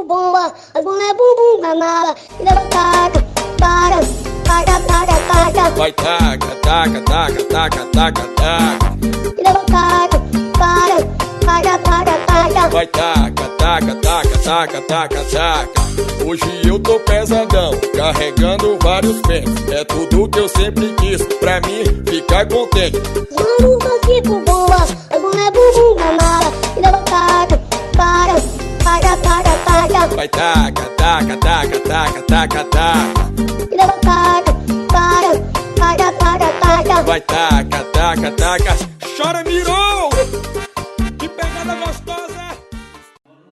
bomba, as mulher bumbum na mala. E leva taca, taca, taca, taca, taca. Vai taca, taca, taca, taca, taca, taca. E leva taca, taca, taca, taca, taca. Vai taca, taca, taca, taca, taca, taca. Hoje eu tô pesadão, carregando vários pentes. É tudo que eu sempre quis, pra mim ficar contente. Os malucos tipo bomba, as mulher bumbum na mala. E leva taca, taca, taca, taca, taca. Vai taca, taca, taca, taca, taca, taca. E leva taca, taca, taca, taca, taca. Vai taca, taca, taca. Chora, mirou!